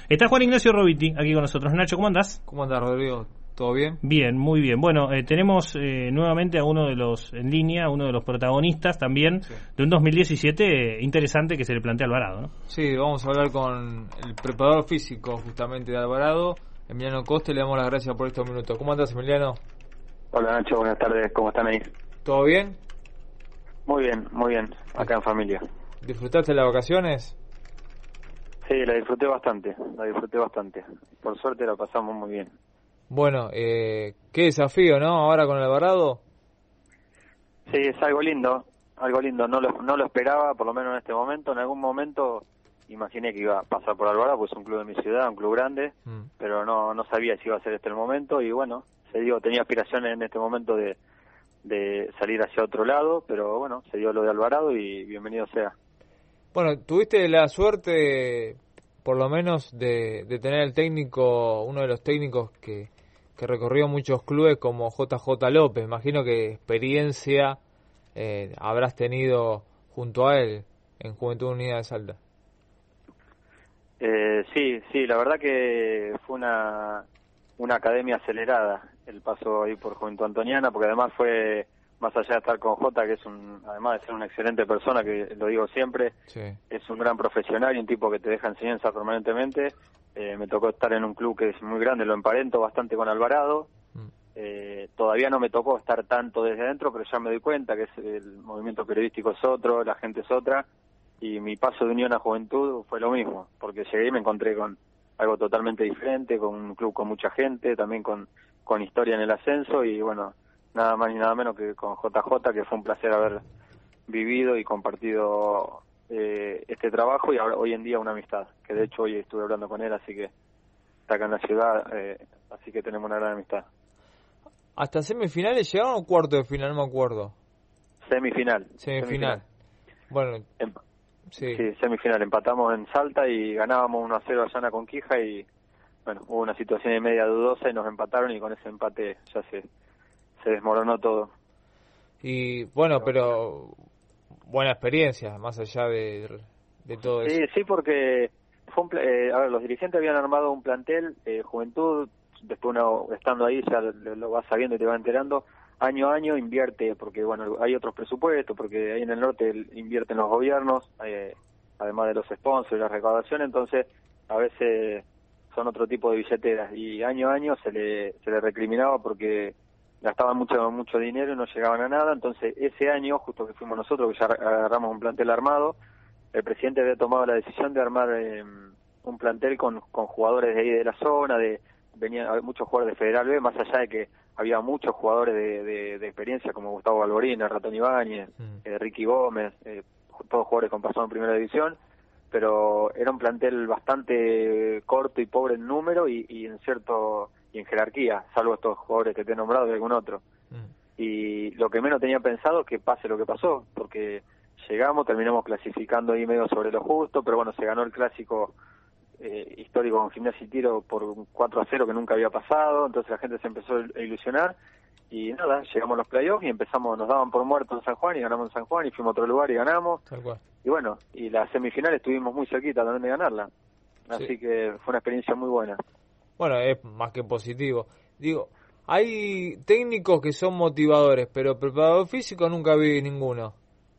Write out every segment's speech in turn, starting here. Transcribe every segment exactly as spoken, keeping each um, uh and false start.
Está Juan Ignacio Robiti aquí con nosotros. Nacho, ¿cómo andás? ¿Cómo andás, Rodrigo? ¿Todo bien? Bien, muy bien. Bueno, eh, tenemos eh, nuevamente a uno de los en línea, uno de los protagonistas también sí. de un dos mil diecisiete eh, interesante que se le plantea a Alvarado, ¿no? Sí, vamos a hablar con el preparador físico justamente de Alvarado, Emiliano Costa, y le damos las gracias por estos minutos. ¿Cómo andás, Emiliano? Hola, Nacho, buenas tardes. ¿Cómo están ahí? ¿Todo bien? Muy bien, muy bien. Acá en familia. ¿Disfrutaste las vacaciones? Sí, la disfruté bastante, la disfruté bastante. Por suerte la pasamos muy bien. Bueno, eh, qué desafío, ¿no? Ahora con Alvarado. Sí, es algo lindo, algo lindo. No lo, no lo esperaba, por lo menos en este momento. En algún momento imaginé que iba a pasar por Alvarado, pues es un club de mi ciudad, un club grande, mm. pero no no sabía si iba a ser este el momento. Y bueno, se dio, tenía aspiraciones en este momento de, de salir hacia otro lado, pero bueno, se dio lo de Alvarado y bienvenido sea. Bueno, tuviste la suerte, por lo menos, de, de tener el técnico, uno de los técnicos que, que recorrió muchos clubes como J J López. Imagino que experiencia eh, habrás tenido junto a él en Juventud Unida de Salta. Eh, sí, sí, la verdad que fue una, una academia acelerada el paso ahí por Juventud Antoniana, porque además fue... más allá de estar con Jota, que es un, además de ser una excelente persona, que lo digo siempre, sí. es un gran profesional y un tipo que te deja enseñanza permanentemente. Eh, me tocó estar en un club que es muy grande, lo emparento bastante con Alvarado. Mm. Eh, todavía no me tocó estar tanto desde adentro, pero ya me doy cuenta que es, el movimiento periodístico es otro, la gente es otra, y mi paso de Unión a Juventud fue lo mismo, porque llegué y me encontré con algo totalmente diferente, con un club con mucha gente, también con, con historia en el ascenso, y bueno, nada más ni nada menos que con J J, que fue un placer haber vivido y compartido eh, este trabajo, y ahora hoy en día una amistad, que de hecho hoy estuve hablando con él, así que está acá en la ciudad, eh, así que tenemos una gran amistad. ¿Hasta semifinales llegaron o cuarto de final? No me acuerdo. Semifinal. Semifinal. Semifinal. Bueno, em sí. sí, semifinal. Empatamos en Salta y ganábamos uno a cero allá en la Conquija, y bueno, hubo una situación y media dudosa y nos empataron, y con ese empate ya se... se desmoronó todo. Y bueno, pero buena experiencia, más allá de, de todo sí, eso. Sí, porque fue un, eh, a ver, los dirigentes habían armado un plantel, eh, Juventud, después uno estando ahí ya lo, lo vas sabiendo y te vas enterando, año a año invierte, porque bueno, hay otros presupuestos, porque ahí en el norte invierten los gobiernos, eh, además de los sponsors y la recaudación, entonces a veces son otro tipo de billeteras, y año a año se le, se le recriminaba porque gastaban mucho mucho dinero y no llegaban a nada. Entonces ese año, justo que fuimos nosotros, que ya agarramos un plantel armado, el presidente había tomado la decisión de armar eh, un plantel con, con jugadores de ahí de la zona, de venían muchos jugadores de Federal B, más allá de que había muchos jugadores de, de, de experiencia como Gustavo Alborina, Ratón Ibáñez, mm. eh, Ricky Gómez, eh, todos jugadores con pasado en primera división, pero era un plantel bastante corto y pobre en número y, y en cierto... y en jerarquía, salvo estos jugadores que te he nombrado y algún otro. Mm. Y lo que menos tenía pensado es que pase lo que pasó, porque llegamos, terminamos clasificando ahí medio sobre lo justo, pero bueno, se ganó el clásico eh, histórico con Gimnasia y Tiro por un cuatro a cero que nunca había pasado, entonces la gente se empezó a ilusionar, y nada, llegamos a los playoffs y empezamos, nos daban por muertos en San Juan y ganamos en San Juan, y fuimos a otro lugar y ganamos. Tal cual. Y bueno, y la semifinal estuvimos muy cerquita también de ganarla, así sí. que fue una experiencia muy buena. Bueno, es más que positivo. Digo, hay técnicos que son motivadores, pero preparador físico nunca vi ninguno.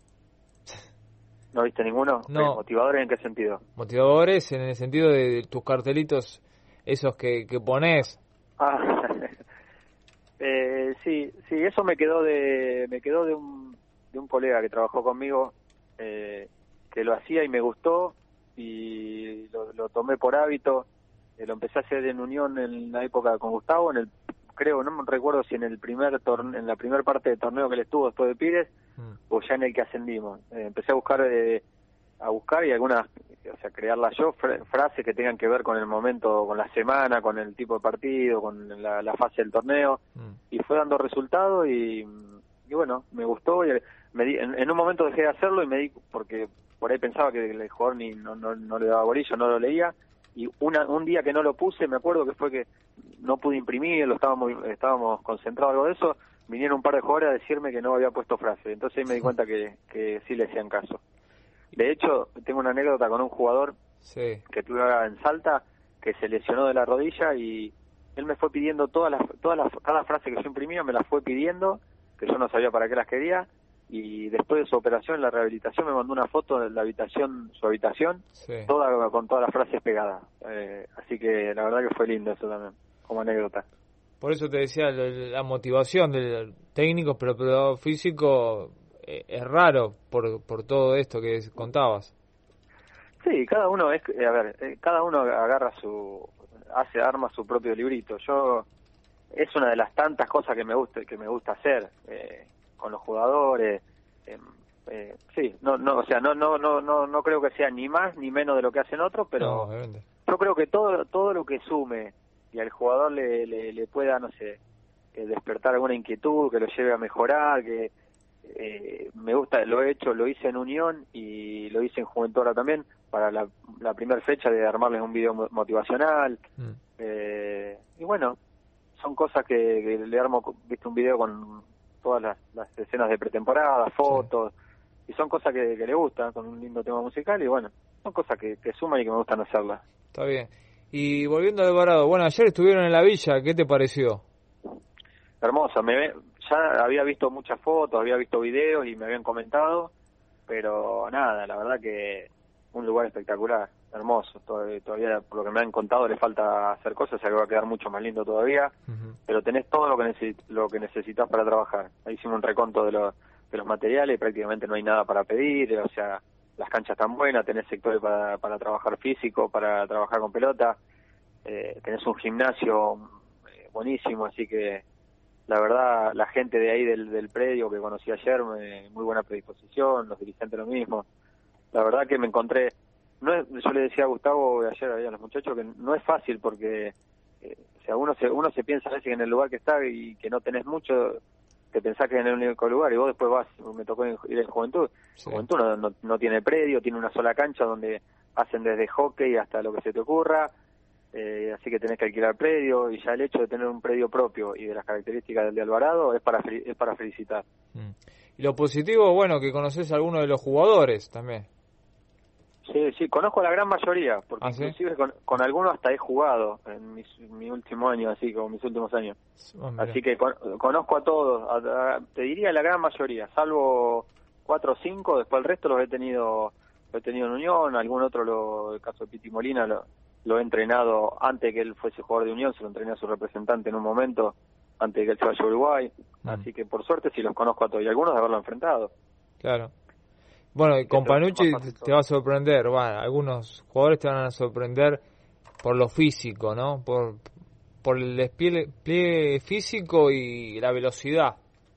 ¿No viste ninguno? No. ¿Motivadores en qué sentido? Motivadores en el sentido de tus cartelitos, esos que, que pones. Ah, eh, sí, sí, eso me quedó de me quedó de un, de un colega que trabajó conmigo, eh, que lo hacía y me gustó, y lo, lo tomé por hábito. Lo empecé a hacer en Unión en la época con Gustavo, en el creo, no me recuerdo si en el primer torne, en la primera parte del torneo que él estuvo después de Pires, mm. o ya en el que ascendimos. Eh, empecé a buscar eh, a buscar y algunas, o sea, crearlas yo, fr frases que tengan que ver con el momento, con la semana, con el tipo de partido, con la, la fase del torneo, mm. y fue dando resultados y, y bueno, me gustó. Y me di, en, en un momento dejé de hacerlo y me di, porque por ahí pensaba que el jugador ni no, no, no le daba bolillo, no lo leía. Y una, un día que no lo puse, me acuerdo que fue que no pude imprimir, lo estábamos estábamos concentrados algo de eso, vinieron un par de jugadores a decirme que no había puesto frase, entonces ahí me di cuenta que, que sí le hacían caso. De hecho, tengo una anécdota con un jugador sí. que tuve en Salta, que que se lesionó de la rodilla y él me fue pidiendo todas las, todas las, cada frase que yo imprimía me las fue pidiendo, que yo no sabía para qué las quería, y después de su operación, en la rehabilitación, me mandó una foto de la habitación, su habitación, sí. toda con todas las frases pegadas. Eh, así que la verdad que fue lindo eso también, como anécdota. Por eso te decía, la motivación del técnico, pero el físico eh, es raro por, por todo esto que contabas. Sí, cada uno es, a ver, cada uno agarra su, hace, arma su propio librito. Yo, es una de las tantas cosas que me gusta, que me gusta hacer, eh, con los jugadores, eh, eh, sí, no, no, o sea, no, no, no, no, no creo que sea ni más ni menos de lo que hacen otros, pero no, yo creo que todo, todo lo que sume y al jugador le, le, le pueda, no sé, eh, despertar alguna inquietud, que lo lleve a mejorar, que eh, me gusta, lo he hecho, lo hice en Unión y lo hice en Juventud ahora también, para la, la primera fecha de armarles un video motivacional, mm. eh, y bueno, son cosas que, que le armo, viste un video con todas las, las escenas de pretemporada, fotos, sí. y son cosas que, que le gustan, con un lindo tema musical, y bueno, son cosas que, que suman y que me gustan hacerlas. Está bien. Y volviendo a Alvarado, bueno, ayer estuvieron en la villa, ¿qué te pareció? Hermosa, me ya había visto muchas fotos, había visto videos y me habían comentado, pero nada, la verdad que un lugar espectacular, hermoso, todavía, todavía por lo que me han contado le falta hacer cosas, o sea que va a quedar mucho más lindo todavía, uh-huh. pero tenés todo lo que, necesit- lo que necesitas para trabajar. Ahí hicimos un reconto de, lo, de los materiales y prácticamente no hay nada para pedir, o sea, las canchas están buenas, tenés sectores para, para trabajar físico, para trabajar con pelota, eh, tenés un gimnasio eh, buenísimo, así que la verdad la gente de ahí del, del predio que conocí ayer, me, muy buena predisposición, los dirigentes lo mismo, la verdad que me encontré, no es, yo le decía a Gustavo ayer a los muchachos que no es fácil porque eh, o sea uno se uno se piensa a veces que en el lugar que está y que no tenés mucho, te pensás que es en el único lugar y vos después vas, me tocó ir en Juventud, sí. Juventud no, no, no tiene predio, tiene una sola cancha donde hacen desde hockey hasta lo que se te ocurra, eh, así que tenés que alquilar predio y ya el hecho de tener un predio propio y de las características del de Alvarado es para es para felicitar. Mm. Y lo positivo, bueno, que conoces a algunos de los jugadores también. Sí, sí, conozco a la gran mayoría, porque ¿Ah, inclusive sí? con, con algunos hasta he jugado en mis, mi último año, así como mis últimos años. Oh, así que con, conozco a todos, a, a, te diría la gran mayoría, salvo cuatro o cinco, después el resto los he tenido lo he tenido en Unión, algún otro, lo, el caso de Piti Molina, lo, lo he entrenado antes que él fuese jugador de Unión, se lo entrené a su representante en un momento, antes de que él se vaya a Uruguay, mm. así que por suerte sí los conozco a todos, y algunos de haberlo enfrentado. Claro. Bueno, y con Panucci te va a sorprender, bueno, algunos jugadores te van a sorprender por lo físico, ¿no? Por, por el despliegue físico y la velocidad.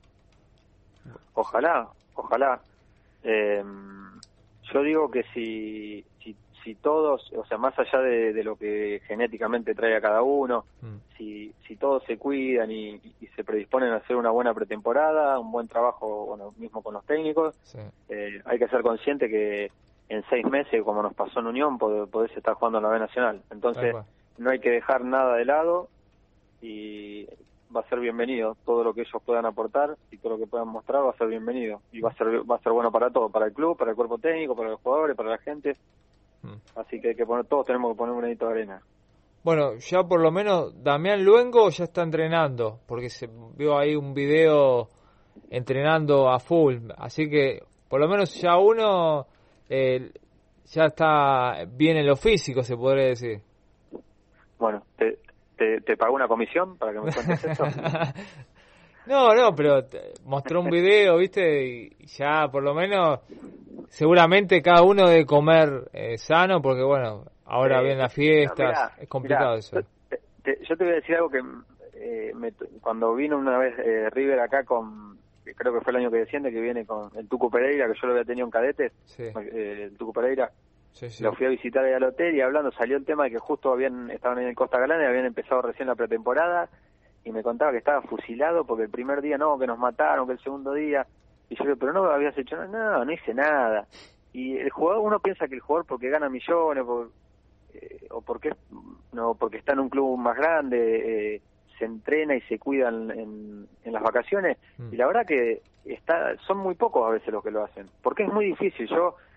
Ojalá, ojalá. Eh, yo digo que si, si si todos, o sea, más allá de, de lo que genéticamente trae a cada uno, mm. si si todos se cuidan y, y se predisponen a hacer una buena pretemporada, un buen trabajo, bueno, mismo con los técnicos, sí. eh, hay que ser consciente que en seis meses, como nos pasó en Unión, pod- podés estar jugando en la B Nacional. Entonces, no hay que dejar nada de lado y va a ser bienvenido. Todo lo que ellos puedan aportar y todo lo que puedan mostrar va a ser bienvenido. Y va a ser va a ser bueno para todo, para el club, para el cuerpo técnico, para los jugadores, para la gente. Así que, hay que poner, todos tenemos que poner un granito de arena. Bueno, ya por lo menos Damián Luengo ya está entrenando, porque se vio ahí un video entrenando a full, así que por lo menos ya uno eh, ya está bien en lo físico, se podría decir. Bueno, ¿te, te, te pagó una comisión para que me cuentes eso? No, no, pero mostró un video, ¿viste? Y ya por lo menos seguramente cada uno debe comer eh, sano, porque bueno, ahora eh, vienen las fiestas, no, mirá, es complicado mirá, eso. Te, te, yo te voy a decir algo que eh, me, cuando vino una vez eh, River acá con, creo que fue el año que desciende, que viene con el Tucu Pereira, que yo lo había tenido en cadetes, sí. eh, el Tucu Pereira, sí, sí. Lo fui a visitar ahí al hotel y hablando salió el tema de que justo habían estaban en el Costa Galán y habían empezado recién la pretemporada y me contaba que estaba fusilado porque el primer día no, que nos mataron, que el segundo día... Y yo le digo, pero no habías hecho nada, no, no hice nada. Y el jugador, uno piensa que el jugador porque gana millones, por, eh, o porque no porque está en un club más grande, eh, se entrena y se cuida en, en, en las vacaciones, mm. y la verdad que está son muy pocos a veces los que lo hacen, porque es muy difícil. Yo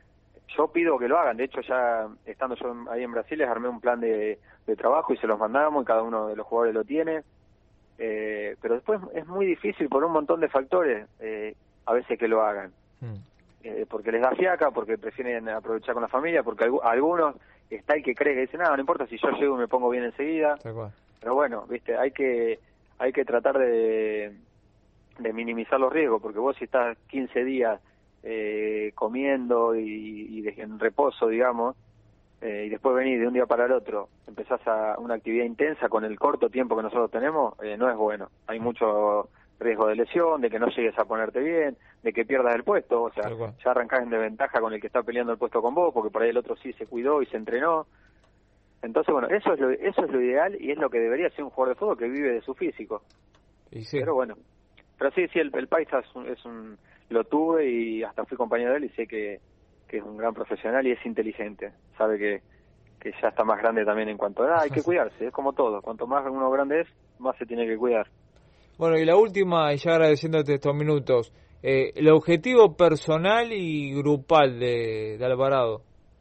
yo pido que lo hagan. De hecho, ya estando yo ahí en Brasil, les armé un plan de, de trabajo y se los mandamos, y cada uno de los jugadores lo tiene. Eh, pero después es muy difícil por un montón de factores, eh, a veces que lo hagan. Mm. Eh, porque les da fiaca, porque prefieren aprovechar con la familia, porque alg- algunos está el que cree que dice, no, no importa si yo llego y me pongo bien enseguida. Pero bueno, viste, hay que hay que tratar de, de minimizar los riesgos, porque vos si estás quince días eh, comiendo y, y de, en reposo, digamos, eh, y después venís de un día para el otro, empezás a una actividad intensa con el corto tiempo que nosotros tenemos, eh, no es bueno. Hay mucho riesgo de lesión, de que no llegues a ponerte bien, de que pierdas el puesto, o sea, ya arrancás en desventaja con el que está peleando el puesto con vos, porque por ahí el otro sí se cuidó y se entrenó. Entonces, bueno, eso es lo, eso es lo ideal y es lo que debería ser un jugador de fútbol que vive de su físico. Y sí. Pero bueno, pero sí, sí, el, el Paisa es un, es un, lo tuve y hasta fui compañero de él y sé que, que es un gran profesional y es inteligente, sabe que, que ya está más grande también en cuanto a edad, hay que cuidarse, es como todo, cuanto más uno grande es, más se tiene que cuidar. Bueno, y la última, y ya agradeciéndote estos minutos, eh, el objetivo personal y grupal de, de Alvarado.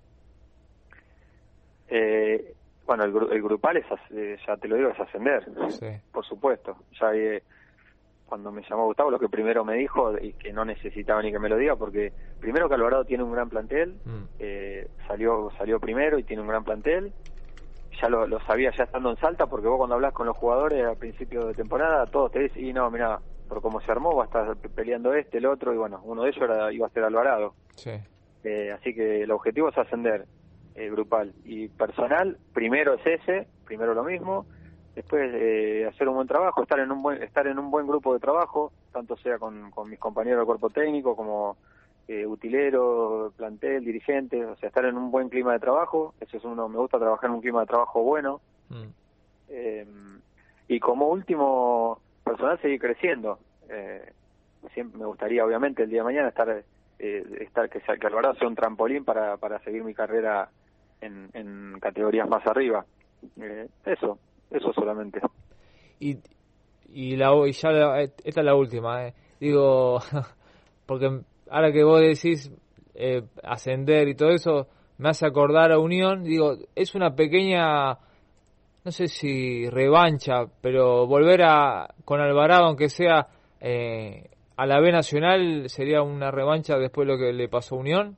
Eh, bueno, el, el grupal es, eh, ya te lo digo, es ascender, sí. Por supuesto. Ya eh, cuando me llamó Gustavo, lo que primero me dijo, y que no necesitaba ni que me lo diga, porque primero que Alvarado tiene un gran plantel, mm. eh, salió salió primero y tiene un gran plantel. Ya lo, lo sabía ya estando en Salta, porque vos cuando hablas con los jugadores a principio de temporada, todos te dicen, y no, mira, por cómo se armó, va a estar peleando este, el otro, y bueno, uno de ellos era, iba a ser Alvarado. Sí. Eh, así que el objetivo es ascender, eh, grupal. Y personal, primero es ese, primero lo mismo, después eh, hacer un buen trabajo, estar en un buen estar en un buen grupo de trabajo, tanto sea con, con mis compañeros del cuerpo técnico como Eh, utilero, plantel, dirigentes, o sea, estar en un buen clima de trabajo, eso es uno, me gusta trabajar en un clima de trabajo bueno, mm. eh, y como último, personal, seguir creciendo, eh, siempre me gustaría, obviamente, el día de mañana estar, eh, estar que, sea, que Alvarado sea un trampolín para, para seguir mi carrera en, en categorías más arriba, eh, eso, eso solamente. Y, y, la, y ya la, esta es la última, eh. digo, porque ahora que vos decís eh, ascender y todo eso, me hace acordar a Unión, digo, es una pequeña, no sé si revancha, pero volver a con Alvarado, aunque sea eh, a la B Nacional, ¿sería una revancha después de lo que le pasó a Unión?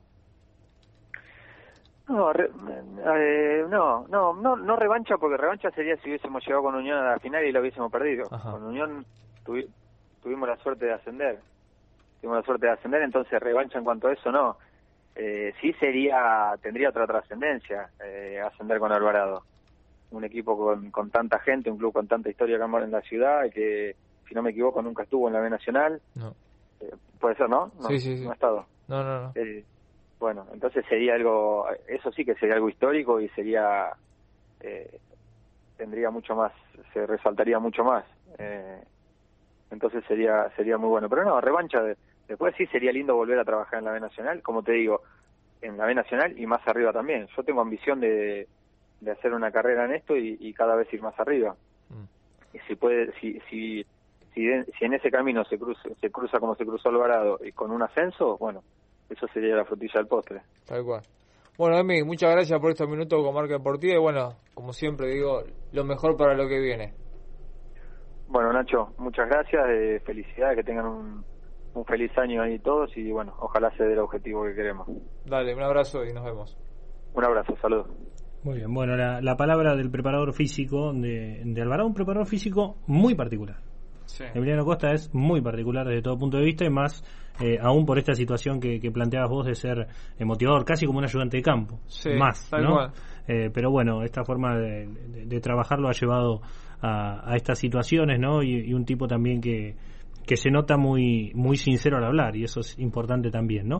No, re, eh, no, no, no, no revancha, porque revancha sería si hubiésemos llegado con Unión a la final y lo hubiésemos perdido. Ajá. Con Unión tuvi, tuvimos la suerte de ascender. Tuvimos la suerte de ascender, entonces revancha en cuanto a eso no. Eh, sí sería, tendría otra trascendencia eh, ascender con Alvarado. Un equipo con, con tanta gente, un club con tanta historia acá en la ciudad, y que, si no me equivoco, nunca estuvo en la B Nacional. No. Eh, puede ser, ¿no? No, sí, sí, sí. No ha estado. No, no, no. Eh, bueno, entonces sería algo, eso sí que sería algo histórico y sería, eh, tendría mucho más, se resaltaría mucho más. Eh, entonces sería sería muy bueno. Pero no, revancha, de, después sí sería lindo volver a trabajar en la B Nacional, como te digo, en la B Nacional y más arriba también. Yo tengo ambición de, de hacer una carrera en esto y, y cada vez ir más arriba. Mm. Y si puede, si si si, de, si en ese camino se cruza, se cruza como se cruzó Alvarado y con un ascenso, bueno, eso sería la frutilla del postre. Tal cual. Bueno, Emi, muchas gracias por estos minutos con Marca Deportiva y bueno, como siempre digo, lo mejor para lo que viene. Bueno, Nacho, muchas gracias, eh, felicidades, que tengan un, un feliz año ahí todos y bueno, ojalá se dé el objetivo que queremos. Dale, un abrazo y nos vemos. Un abrazo, saludos. Muy bien, bueno, la, la palabra del preparador físico de, de Alvarado, un preparador físico muy particular. Sí. Emiliano Costa es muy particular desde todo punto de vista y más eh, aún por esta situación que, que planteabas vos de ser eh, motivador, casi como un ayudante de campo, sí, más, ¿no? Eh, pero bueno, esta forma de, de, de trabajar lo ha llevado a, a estas situaciones, ¿no? Y, y un tipo también que, que se nota muy, muy sincero al hablar y eso es importante también, ¿no?